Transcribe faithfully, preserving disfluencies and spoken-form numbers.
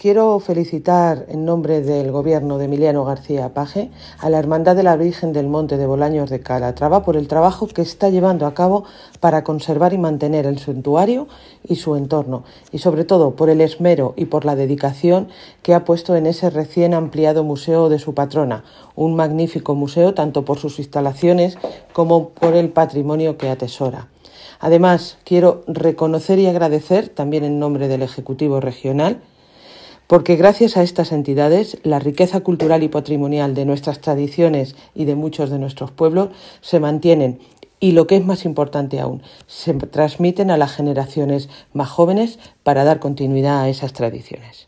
quiero felicitar en nombre del Gobierno de Emiliano García Paje a la Hermandad de la Virgen del Monte de Bolaños de Calatrava por el trabajo que está llevando a cabo para conservar y mantener el santuario y su entorno, y sobre todo por el esmero y por la dedicación que ha puesto en ese recién ampliado museo de su patrona, un magnífico museo tanto por sus instalaciones como por el patrimonio que atesora. Además, quiero reconocer y agradecer, también en nombre del Ejecutivo Regional, porque gracias a estas entidades la riqueza cultural y patrimonial de nuestras tradiciones y de muchos de nuestros pueblos se mantienen y, lo que es más importante aún, se transmiten a las generaciones más jóvenes para dar continuidad a esas tradiciones.